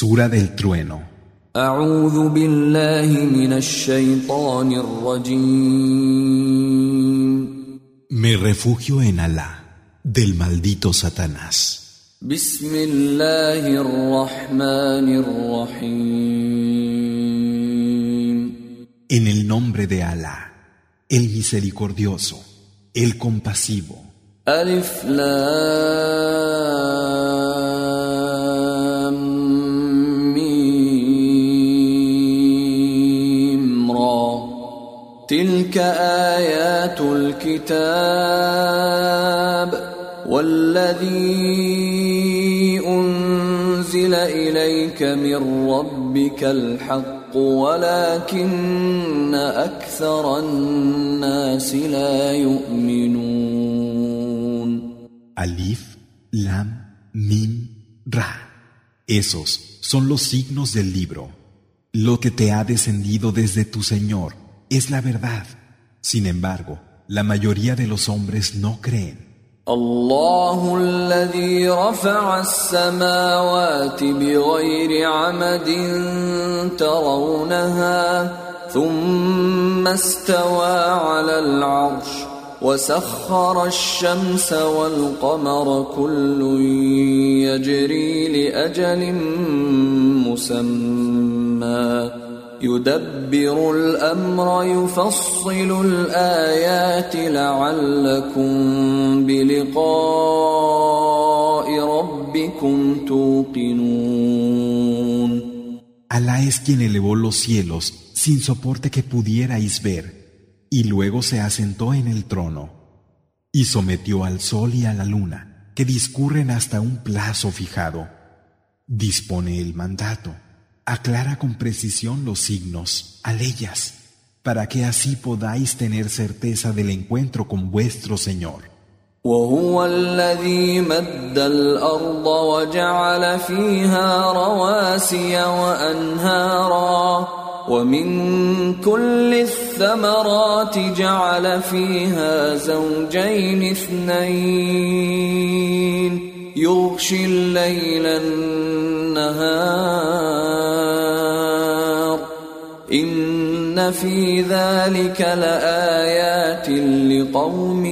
Sura del trueno. أعوذ بالله من الشيطان الرجيم. Me refugio en Alá, del maldito Satanás. بسم الله الرحمن الرحيم. En el nombre de Alá, el misericordioso, el compasivo. ألف لام ميم را تلك آيات الكتاب والذي أنزل إليك من ربك الحق ولكن أكثر الناس لا يؤمنون. Alif, Lam, Mim, Ra. Esos son los signos del libro. Lo que te ha descendido desde tu Señor es la verdad. Sin embargo, la mayoría de los hombres no creen. الله الذي رفع السماوات بغير عمد ترونها ثم استوى على العرش وسخر الشمس والقمر كل يجري لأجل مسمى يدبر الأمر يفصل الآيات لعلكم بلقاء ربكم توقنون. Alá es quien elevó los cielos sin soporte que pudierais ver, y luego se asentó en el trono, y sometió al sol y a la luna, que discurren hasta un plazo fijado. Dispone el mandato, aclara con precisión los signos, aleyas, para que así podáis tener certeza del encuentro con vuestro Señor. وهو الذي مد الأرض وجعل فيها رواسي وأنهارا ومن كل الثمرات جعل فيها زوجين اثنين يغشي الليل النهار إن في ذلك لآيات لقوم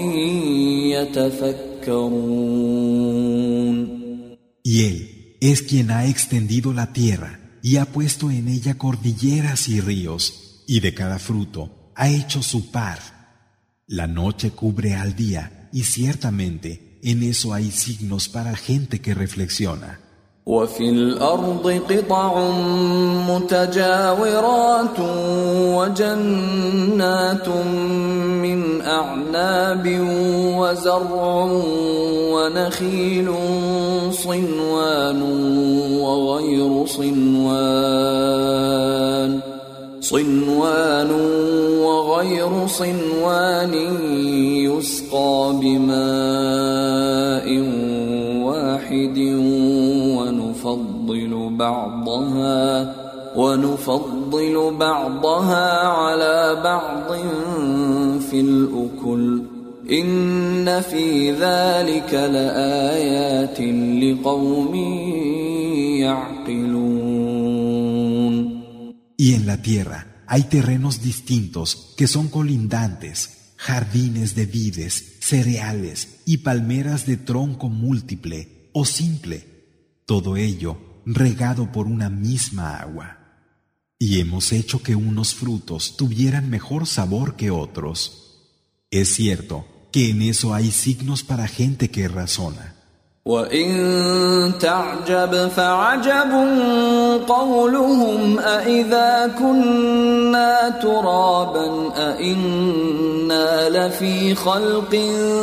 يتفكرون. Y Él es quien ha extendido la tierra y ha puesto en ella cordilleras y ríos, y de cada fruto ha hecho su par. La noche cubre al día, y ciertamente en eso hay signos para gente que reflexiona. وفي الأرض قطع متجاورات وجنات من أعناب وزرع ونخيل صنوان وغير صنوان يسقى بماء واحد ونفضل بعضها على بعض في الأكل إن في ذلك لآيات لقوم يعقلون. Y en la tierra hay terrenos distintos que son colindantes, jardines de vides, cereales y palmeras de tronco múltiple o simple. Todo ello regado por una misma agua. Y hemos hecho que unos frutos tuvieran mejor sabor que otros. Es cierto que en eso hay signos para gente que razona. وَإِن تَعْجَبْ فَعَجَبٌ قَوْلُهُمْ أَإِذَا كُنَّا تُرَابًا أَإِنَّا لَفِي خَلْقٍ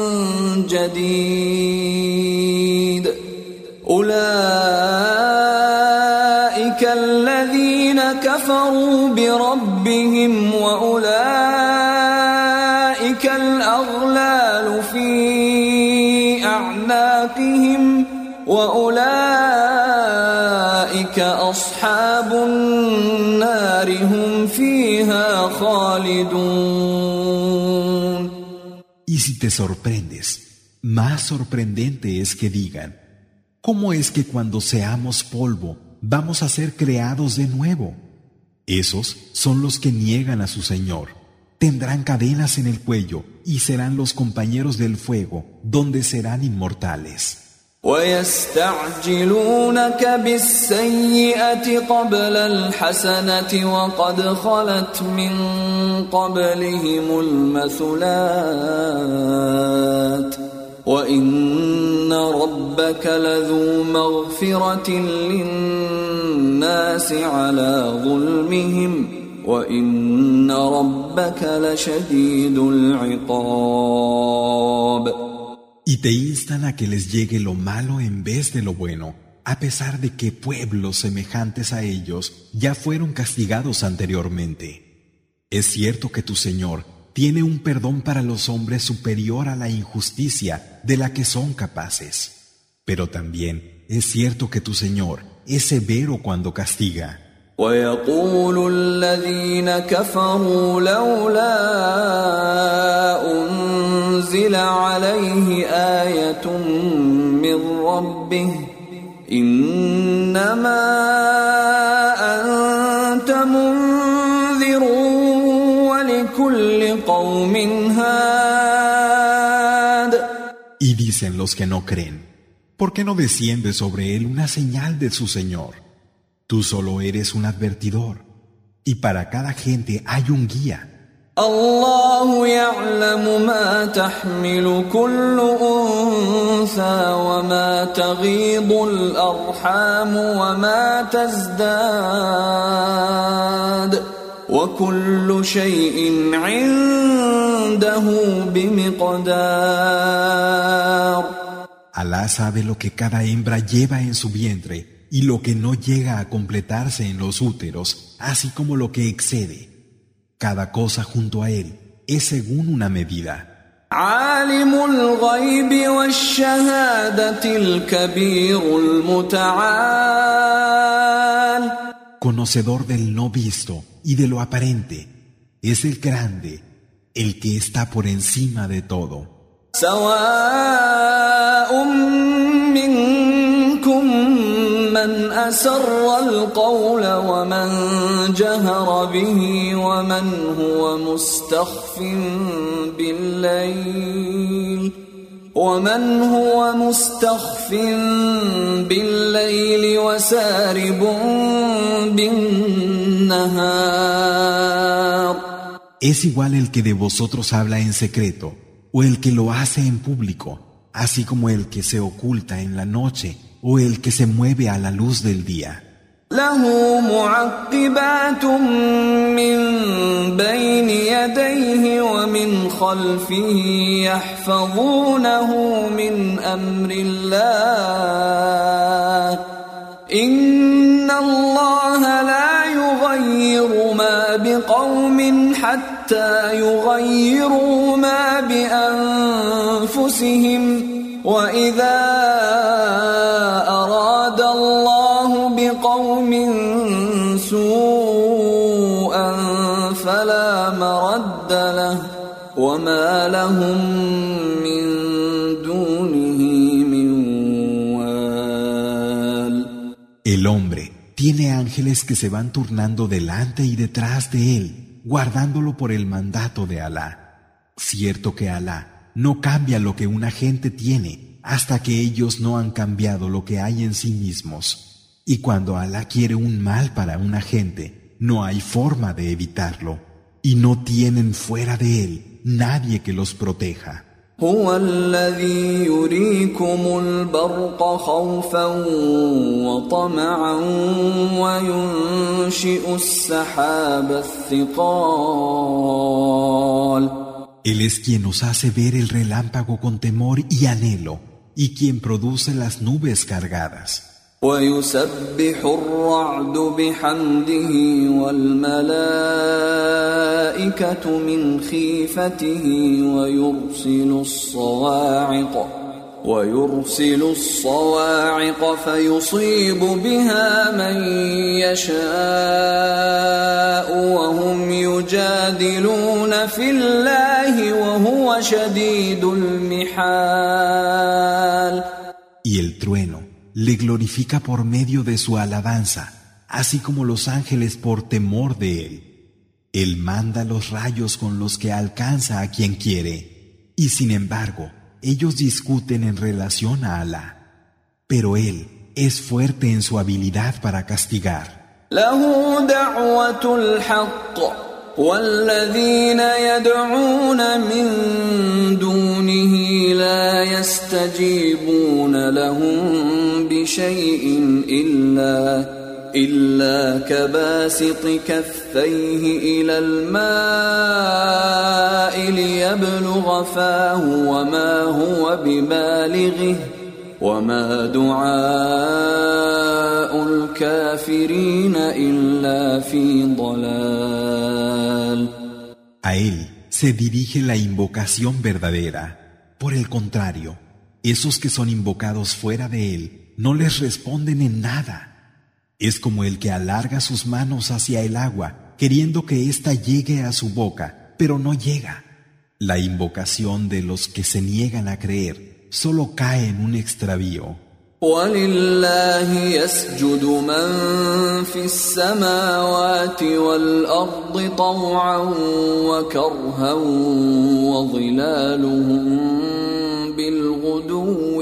جَدِيدٍ أولئك الذين كفروا بربهم وأولئك الأغلال في أعناقهم وأولئك أصحاب النار هم فيها خالدون. Y si te sorprendes, más sorprendente es que digan: ¿cómo es que cuando seamos polvo vamos a ser creados de nuevo. Esos son los que niegan a su Señor. Tendrán cadenas en el cuello y serán los compañeros del fuego, donde serán inmortales. ويستعجلونك بالسيئة قبل الحسنة وقد خلت من قبلهم المثلات وإن ربك لذو مغفرة للناس على ظلمهم وإن ربك لشديد العقاب. Y te instan a que les llegue lo malo en vez de lo bueno, a pesar de que pueblos semejantes a ellos ya fueron castigados anteriormente. Es cierto que tu Señor tiene un perdón para los hombres superior a la injusticia de la que son capaces. Pero también es cierto que tu Señor es severo cuando castiga. ويقول الذين كفروا لولا أنزل عليه آية من ربه إنما أنت منذر ولكل قوم هاد. Y dicen los que no creen, ¿por qué no desciende sobre él una señal de su Señor? Tú solo eres un advertidor, y para cada gente hay un guía. الله يعلم ما تحمل كل أنثى وما تغيض الأرحام وما تزداد وكل شيء عنده بمقدار. Alá sabe lo que cada hembra lleva en su vientre y lo que no llega a completarse en los úteros, así como lo que excede. Cada cosa junto a él es según una medida. عالم الغيب والشهادة الكبير المتعال. Conocedor del no visto y de lo aparente, es el grande, el que está por encima de todo. سواء منكم من أسر القول ومن جهر به ومن هو مستخف بالليل وسارب بالنهار. Es igual el que de vosotros habla en secreto o el que lo hace en público, así como el que se oculta en la noche o el que se mueve a la luz del día. له معقبات من بين يديه ومن خلفه يحفظونه من أمر الله إن الله لا يغير ما بقوم حتى يغيروا ما بأنفسهم وإذا أراد الله بقوم سوءا فلا مرد له وما لهم من دونه من وال. El hombre tiene ángeles que se van turnando delante y detrás de él, guardándolo por el mandato de Alá. Cierto que Alá no cambia lo que una gente tiene hasta que ellos no han cambiado lo que hay en sí mismos. Y cuando Alá quiere un mal para una gente, no hay forma de evitarlo. Y no tienen fuera de él nadie que los proteja. هو الذي يريكم البرق خوفا وطمعا وينشئ السحاب الثقال. Él es quien nos hace ver el relámpago con temor y anhelo, y quien produce las nubes cargadas. ويسبح الرعد بحمده والملائكة من خيفته ويرسل الصواعق فيصيب بها من يشاء وهم يجادلون في الله وهو شديد المحال. Y el trueno le glorifica por medio de su alabanza, así como los ángeles por temor de él. Él manda los rayos con los que alcanza a quien quiere, y sin embargo, ellos discuten en relación a Alá. Pero él es fuerte en su habilidad para castigar. له دعوة الحق والذين يدعون من دونه لا يستجيبون لهم بشيء إلا كباسط كفيه إلى الماء ليبلغ فاه وما هو ببالغه وما دعاء الكافرين إلا في ضلال. A él se dirige la invocación verdadera. Por el contrario, esos que son invocados fuera de él no les responden en nada. Es como el que alarga sus manos hacia el agua, queriendo que ésta llegue a su boca, pero no llega. La invocación de los que se niegan a creer solo cae en un extravío. وَلِلَّهِ يَسْجُدُ مَن فِي السَّمَاوَاتِ وَالْأَرْضِ طَوْعًا وَكَرْهًا وَظِلَالُهُم بِالْغُدُوِّ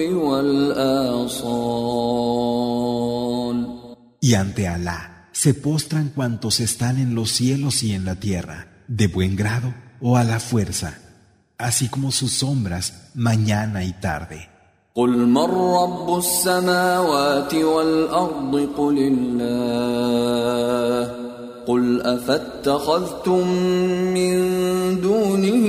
وَالْآصَالِ. Y ante Alá se postran cuantos están en los cielos y en la tierra, de buen grado o a la fuerza, así como sus sombras mañana y tarde. قُلْ مَنْ رَبُّ السَّمَاوَاتِ وَالْأَرْضِ قُلِ اللَّهُ قُلْ أَفَاتَّخَذْتُم مِّن دُونِهِ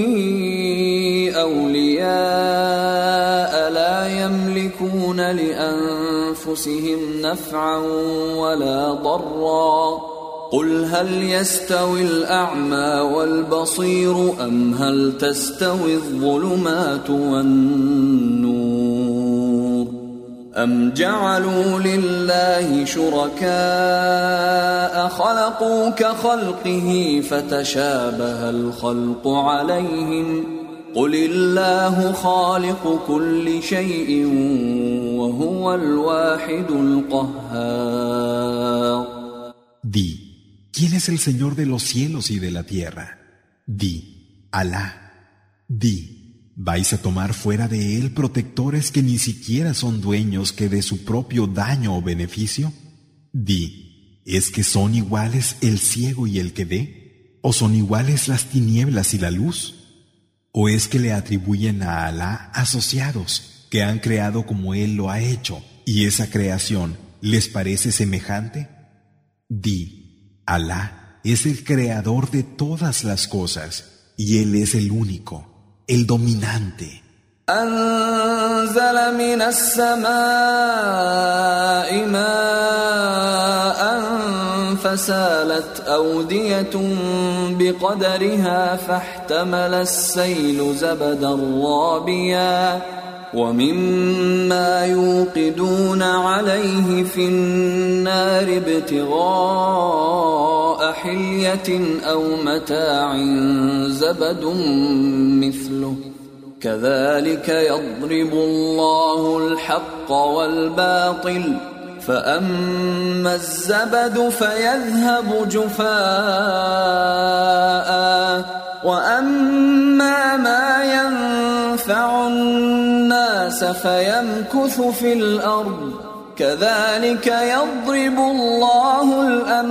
أَوْلِيَاءَ لَا يَمْلِكُونَ لِأَنفُسِهِمْ نَفْعًا وَلَا ضَرًّا قُلْ هَلْ يَسْتَوِي الْأَعْمَى وَالْبَصِيرُ أَمْ هَلْ تَسْتَوِي الظُّلُمَاتُ وَالنُّورُ أَمْ جَعَلُوا لِلَّهِ شُرَكَاءَ خَلَقُوا كَخَلْقِهِ فَتَشَابَهَ الْخَلْقُ عَلَيْهِمْ قُلِ اللَّهُ خَالِقُ كُلِّ شَيْءٍ وَهُوَ الْوَاحِدُ الْقَهَّارُ. Di, ¿quién es el Señor de los cielos y de la tierra? Di, Alá. Di, ¿vais a tomar fuera de él protectores que ni siquiera son dueños que de su propio daño o beneficio? Di, ¿es que son iguales el ciego y el que ve? ¿O son iguales las tinieblas y la luz? ¿O es que le atribuyen a Alá asociados que han creado como él lo ha hecho y esa creación les parece semejante? Di, Alá es el creador de todas las cosas y él es el único, el dominante. أنزل من السماء ماء فسالت أودية بقدرها فاحتمل السيل زبدا رابيا ومما يوقدون عليه في النار ابتغاء حلية أو متاع زبد مثله كذلك يضرب الله الحق والباطل فأما الزبد فيذهب جفاء وأما ما ينفع الناس فيمكث في الأرض كذلك يضرب الله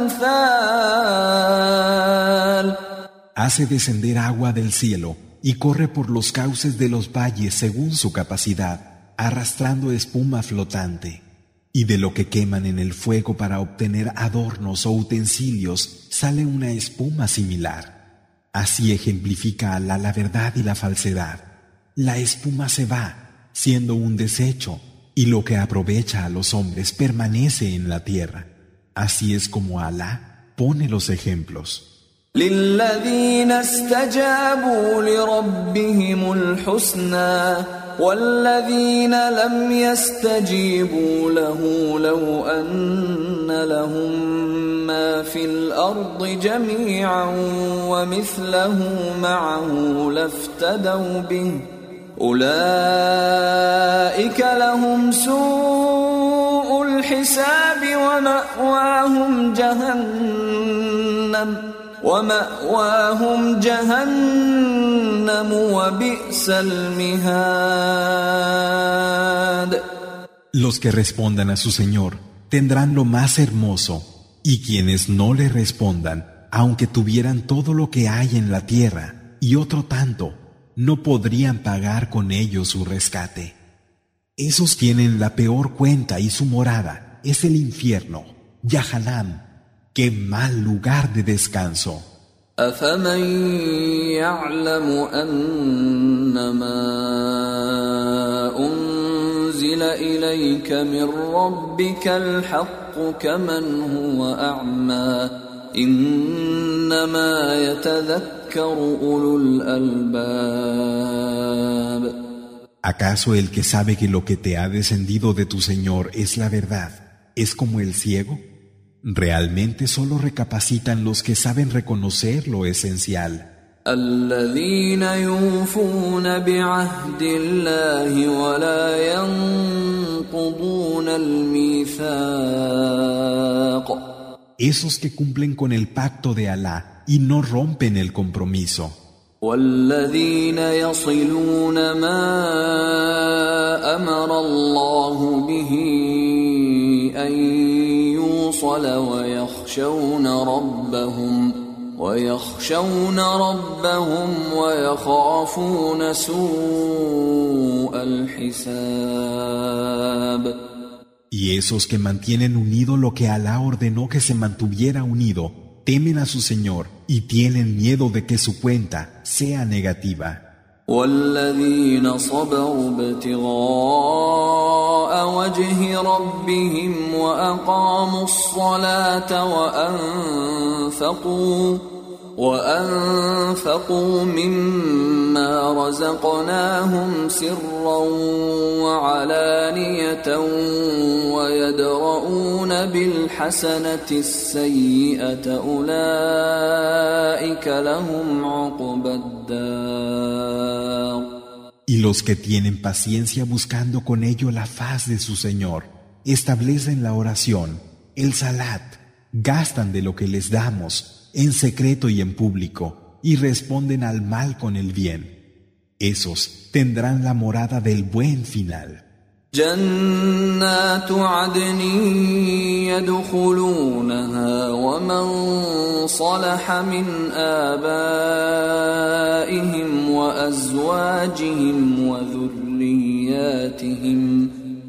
الأمثال. Hace descender agua del cielo y corre por los cauces de los valles según su capacidad, arrastrando espuma flotante. Y de lo que queman en el fuego para obtener adornos o utensilios sale una espuma similar. Así ejemplifica Alá la verdad y la falsedad. La espuma se va, siendo un desecho, y lo que aprovecha a los hombres permanece en la tierra. Así es como Alá pone los ejemplos. للذين استجابوا لربهم الحسنى والذين لم يستجيبوا له لو أن لهم ما في الأرض جميعا ومثله معه لافتدوا به أولئك لهم سوء الحساب ومأواهم جهنم وبئس المهاد. Los que respondan a su Señor tendrán lo más hermoso, y quienes no le respondan, aunque tuvieran todo lo que hay en la tierra y otro tanto, no podrían pagar con ello su rescate. Esos tienen la peor cuenta y su morada es el infierno, Yahanam. ¡Qué mal lugar de descanso! أفمن يعلم أنما أنزل إليك من ربك الحق كمن هو أعمى إنما يتذكر أولو الألباب. ¿Acaso el que sabe que lo que te ha descendido de tu Señor es la verdad es como el ciego? Realmente solo recapacitan los que saben reconocer lo esencial. الذين يوفون بعهد الله ولا ينقضون الميثاق. Esos que cumplen con el pacto de Alá y no rompen el compromiso. والذين يصلون ما أمر الله به أن يوصل ويخشون ربهم ويخافون سوء الحساب. Y esos que mantienen unido lo que Alá ordenó que se mantuviera unido, temen a su Señor y tienen miedo de que su cuenta sea negativa. والذين صبروا ابتغاء وجه ربهم وأقاموا الصلاة وأنفقوا مما رزقناهم سرا وعلانية ويدرؤون بالحسنة السيئة أولئك لهم عقبى الدار. Y los que tienen paciencia buscando con ello la faz de su Señor, establecen la oración, el salat, gastan de lo que les damos, en secreto y en público, y responden al mal con el bien. Esos tendrán la morada del buen final. جنات عدن يدخلونها ومن صلح من آبائهم وأزواجهم وذرياتهم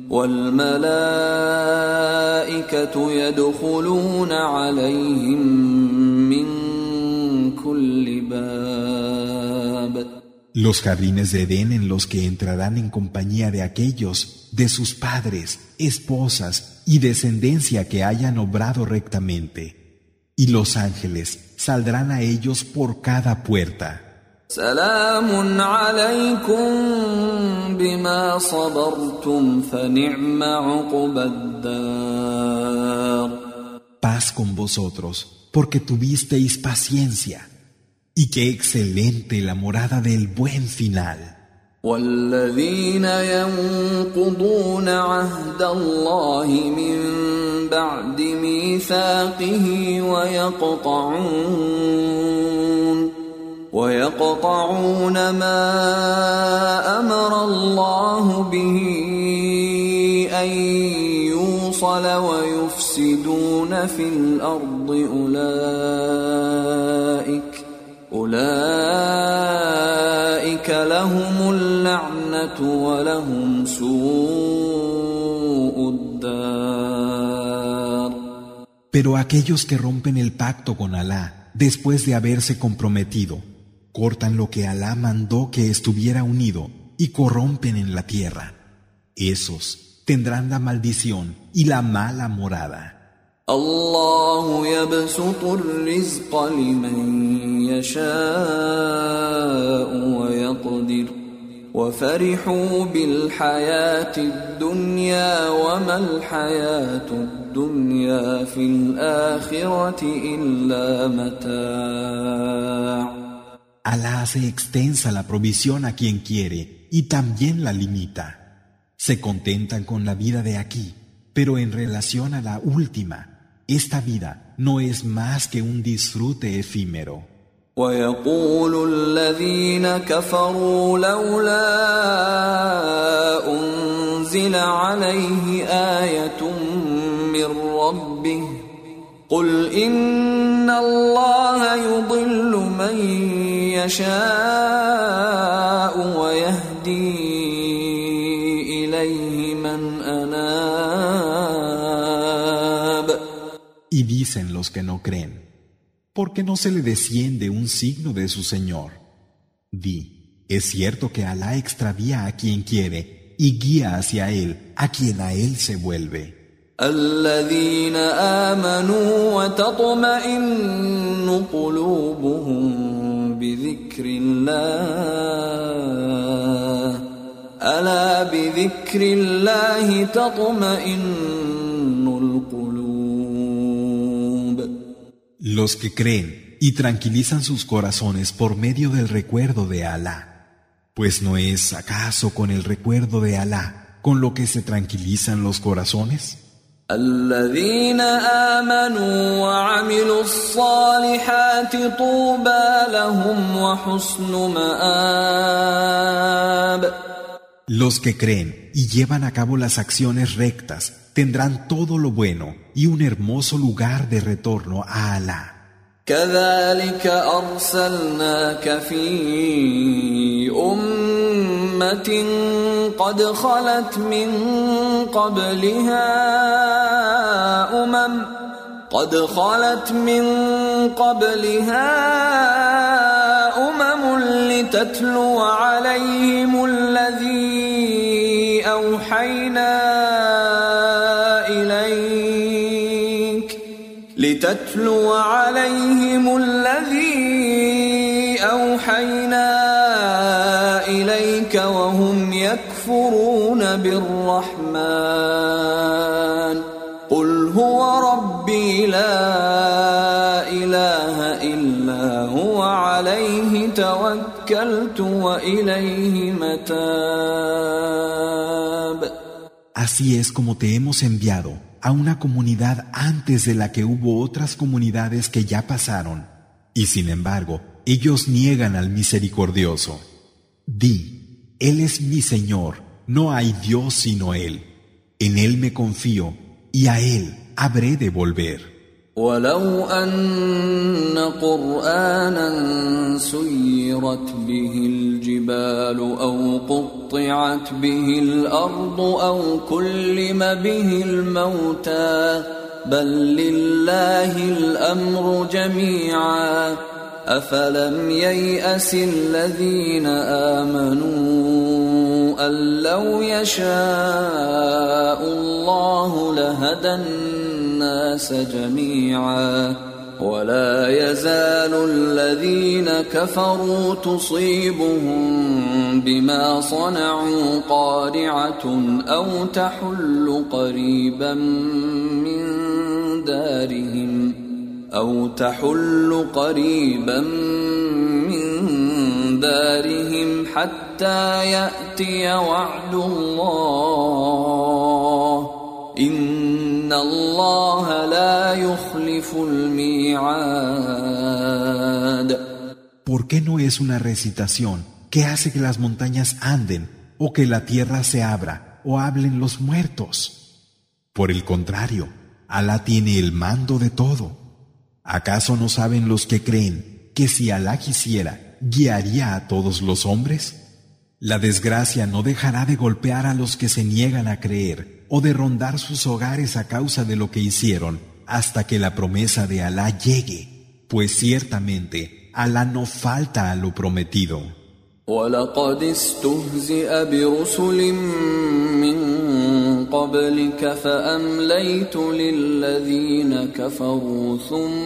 والملائكة يدخلون عليهم من كل باب. Los jardines de Edén en los que entrarán en compañía de aquellos, de sus padres, esposas y descendencia que hayan obrado rectamente. Y los ángeles saldrán a ellos por cada puerta. سلام عليكم بما صبرتم فنعم عقبى الدار. Paz con vosotros, porque tuvisteis paciencia. Y qué excelente la morada del buen final. والذين ينقضون عهد الله من بعد ميثاقه ويقطعون ما أمر الله به أن يوصل ويفسدون في الأرض أولئك لهم اللعنة ولهم سوء الدار. Pero aquellos que rompen el pacto con Alá después de haberse comprometido, cortan lo que Alá mandó que estuviera unido y corrompen en la tierra, esos tendrán la maldición y la mala morada. الله يبسط الرزق لمن يشاء ويقدر وفرحوا بالحياة الدنيا وما الحياة الدنيا في الآخرة إلا متاع. Alá hace extensa la provisión a quien quiere y también la limita. Se contentan con la vida de aquí, Pero en relación a la última, esta vida no es más que un disfrute efímero. ويقول الذين كفروا لولا أنزل عليه آية من ربه قل إن الله يضل من يشاء ويهدي إليه من أناب. Y dicen los que no creen, ¿por qué no se le desciende un signo de su Señor? Di, es cierto que Alá extravía a quien quiere y guía hacia Él a quien a Él se vuelve. الذين آمنوا وتطمئن قلوبهم بذكر الله ألا بذكر الله تطمئن القلوب. Los que creen y tranquilizan sus corazones por medio del recuerdo de Alá, pues ¿no es acaso con el recuerdo de Alá con lo que se tranquilizan los corazones? الذين آمنوا وعملوا الصالحات طوبى لهم وحسن مآب. Los que creen y llevan a cabo las acciones rectas tendrán todo lo bueno y un hermoso lugar de retorno a Alá. كذلك أرسلناك في أمة قد خلت من قبلها أمم لتتلو عليهم الذي أوحينا إليك وهم يكفرون بالرحمن قل هو ربي لا إله إلا هو عليه توكلت وإليه متاب. Así es como te hemos enviado a una comunidad antes de la que hubo otras comunidades que ya pasaron, y sin embargo, ellos niegan al Misericordioso. Di, Él es mi Señor, no hay Dios sino Él. En Él me confío, y a Él habré de volver. ولو أن قرآنا سيرت به الجبال أو قطعت به الأرض أو كلم به الموتى بل لله الأمر جميعا أفلم ييأس الذين آمنوا أن لو يشاء الله لهدى الناس جميعا ولا يزال الذين كفروا تصيبهم بما صنعوا قارعة أو تحل قريبا من دارهم حتى يأتي وعد الله إن الله لا يخلف الميعاد. ¿Por qué no es una recitación que hace que las montañas anden o que la tierra se abra o hablen los muertos? Por el contrario, Alá tiene el mando de todo. ¿Acaso no saben los que creen que si Alá quisiera, guiaría a todos los hombres? La desgracia no dejará de golpear a los que se niegan a creer o de rondar sus hogares a causa de lo que hicieron hasta que la promesa de Alá llegue, pues ciertamente Alá no falta a lo prometido. وَلَقَدِ اسْتُهْزِئَ بِرُسُلٍ مِّن قَبْلِكَ فَأَمْلَيْتُ لِلَّذِينَ كَفَرُوا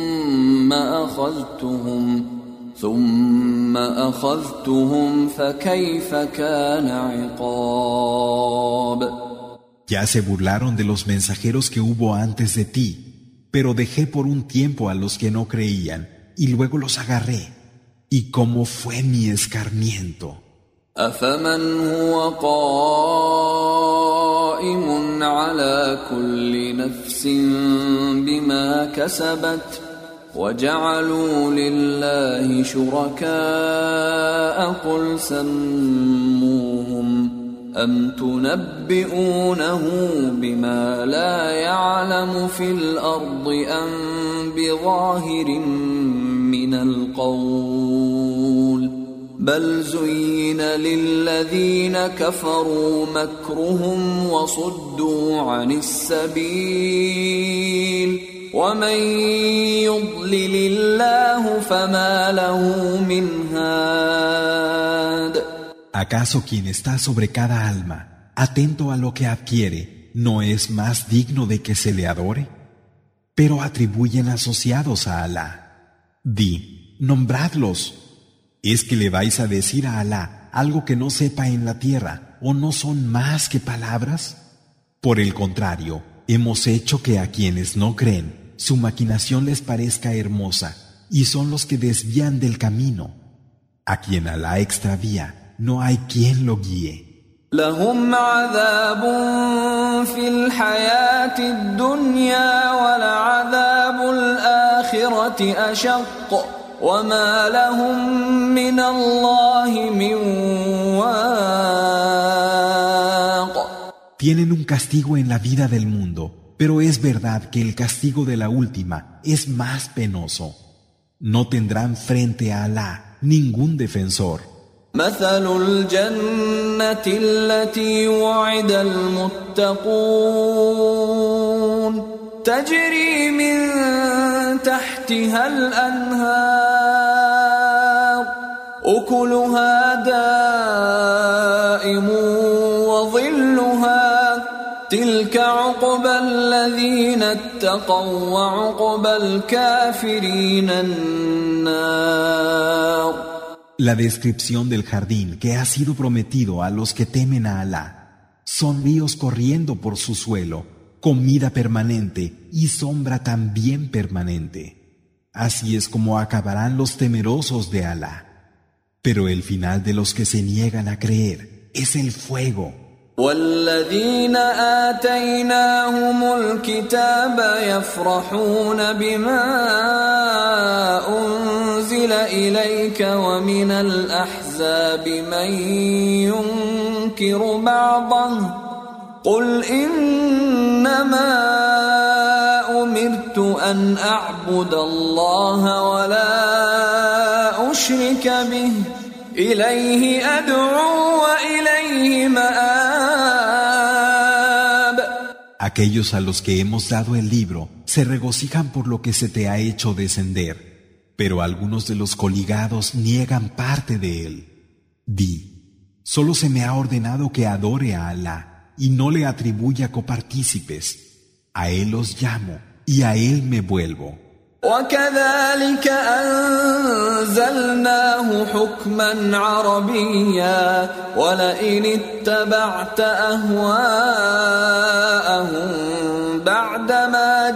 ثُمَّ أَخَذْتُهُمْ فَكَيْفَ كَانَ عِقَابِ. Ya se burlaron de los mensajeros que hubo antes de ti, pero dejé por un tiempo a los que no creían y luego los agarré. ¿Y cómo fue mi escarmiento? أَفَمَنْ هُوَ قائم على كل نفس بما كسبت وجعلوا لله شركاء قل سموهم أم تنبئونه بما لا يعلم في الأرض أم بظاهر من القول بل زين للذين كفروا مكرهم وصدوا عن السبيل ومن يضلل الله فما له من هاد. ¿Acaso quien está sobre cada alma, atento a lo que adquiere, no es más digno de que se le adore? Pero atribuyen asociados a Alá. Di, nombradlos. ¿Es que le vais a decir a Alá algo que no sepa en la tierra, o no son más que palabras? Por el contrario, hemos hecho que a quienes no creen, su maquinación les parezca hermosa, y son los que desvían del camino. A quien Alá extravía, no hay quien lo guíe. لهم عذاب في الحياة الدنيا ولعذاب الآخرة أشق وما لهم من الله من واق. Tienen un castigo en la vida del mundo, pero es verdad que el castigo de la última es más penoso. No tendrán frente a Alá ningún defensor. مثل الجنة التي وعد المتقون تجري من تحتها الأنهار أكلها دائم وظلها تلك عقبى الذين اتقوا وعقبى الكافرين النار. La descripción del jardín que ha sido prometido a los que temen a Alá. Son ríos corriendo por su suelo, comida permanente y sombra también permanente. Así es como acabarán los temerosos de Alá. Pero el final de los que se niegan a creer es el fuego. والذين آتيناهم الكتاب يفرحون بما أنزل إليك ومن الأحزاب من ينكر بعضه قل إنما أمرت أن أعبد الله ولا أشرك به إليه أدعو وإليه مآب. Aquellos a los que hemos dado el libro se regocijan por lo que se te ha hecho descender, pero algunos de los coligados niegan parte de él. Di, solo se me ha ordenado que adore a Alá y no le atribuya copartícipes. A él os llamo y a él me vuelvo. وكذلك أنزلناه حكما عربيا ولئن اتبعت أهواءهم بعدما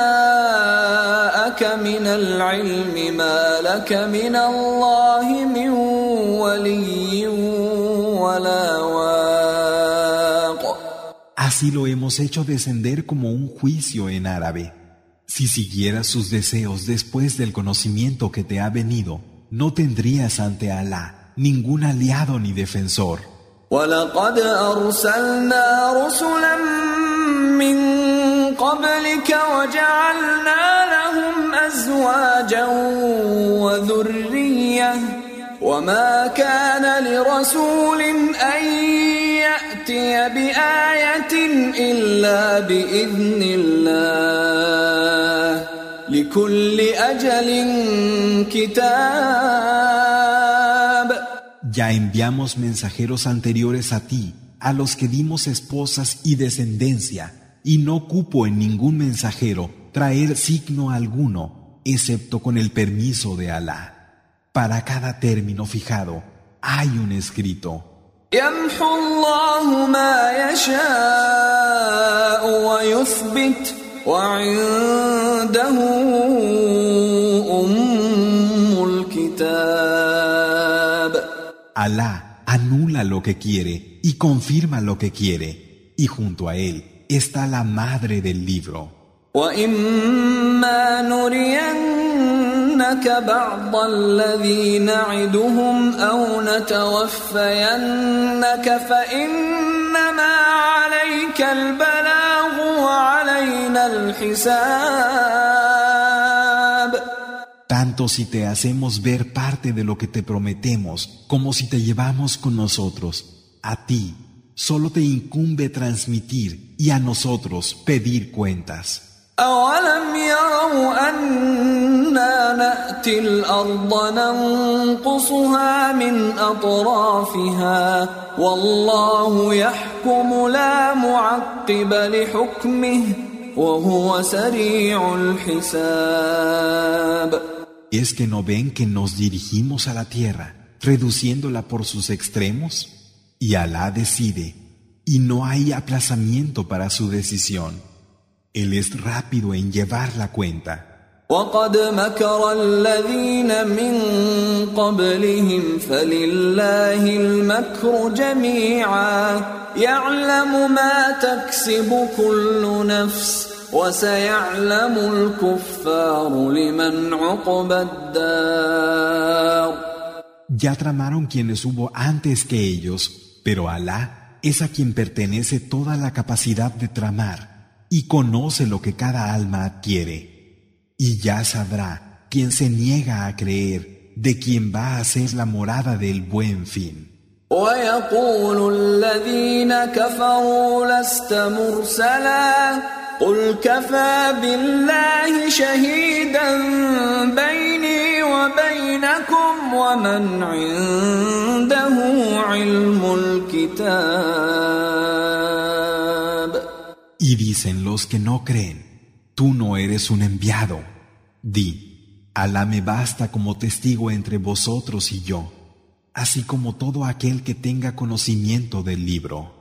جاءك من العلم ما لك من الله من ولي ولا واق. Así lo hemos hecho descender como un juicio en árabe. Si siguieras sus deseos después del conocimiento que te ha venido, no tendrías ante Alá ningún aliado ni defensor. وَلَقَدْ أَرْسَلْنَا رُسُلًا مِّن قَبْلِكَ وَجَعَلْنَا لَهُمْ أَزْوَاجًا وَذُرِّيَّةً وَمَا كَانَ لِرَسُولٍ أَن يَأْتِيَ بِآيَةٍ إِلَّا بِإِذْنِ اللَّهِ لِكُلِّ أَجَلٍ كِتَابٌ. Ya enviamos mensajeros anteriores a ti, a los que dimos esposas y descendencia, y no cupo en ningún mensajero traer signo alguno, excepto con el permiso de Alá. Para cada término fijado hay un escrito. يَمْحُو اللَّهُ مَا يَشَاءُ وَيُثْبِتُ وَعِندَهُ أُمُّ الْكِتَابِ. Alá anula lo que quiere y confirma lo que quiere, y junto a él está la madre del libro. وَإِمَّا نُرِيَنَّكَ بَعْضَ الَّذِي نَعِدُهُمْ أَوْ نَتَوَفَّيَنَّكَ فَإِنَّمَا عَلَيْكَ الْبَلَاغُ وَعَلَيْنَا الْحِسَابُ. Tanto si te hacemos ver parte de lo que te prometemos, como si te llevamos con nosotros, a ti solo te incumbe transmitir y a nosotros pedir cuentas. أَوَلَمْ يَرَوْا أَنَّا نَأْتِي الْأَرْضَ نَنقُصُهَا مِنْ أَطْرَافِهَا وَاللَّهُ يَحْكُمُ لَا مُعَقِّبَ لِحُكْمِهِ وَهُوَ سَرِيعُ الْحِسَابِ. ¿Es que no ven que nos dirigimos a la tierra, reduciéndola por sus extremos? Y Alá decide, y no hay aplazamiento para su decisión. Él es rápido en llevar la cuenta. وَقَدْ مَكَرَ الَّذِينَ مِنْ قَبْلِهِمْ فَلِلَّهِ الْمَكْرُ جَمِيعًا يَعْلَمُ مَا تَكْسِبُ كُلُّ نَفْسٍ وَسَيَعْلَمُ الْكُفَّارُ لِمَنْ عُقْبَى الدَّارِ. Ya tramaron quienes hubo antes que ellos, pero Alá es a quien pertenece toda la capacidad de tramar y conoce lo que cada alma adquiere. Y ya sabrá quien se niega a creer de quien va a ser la morada del buen fin. وَيَقُولُ الَّذِينَ كَفَرُوا لَسْتَ مُرْسَلًا قُلْ كَفَى بِاللَّهِ شَهِيدًا بَيْنِي وَبَيْنَكُمْ وَمَنْ عِندَهُ عِلْمُ الْكِتَابِ. Y dicen los que no creen, tú no eres un enviado. Di, Alá me basta como testigo entre vosotros y yo, así como todo aquel que tenga conocimiento del libro.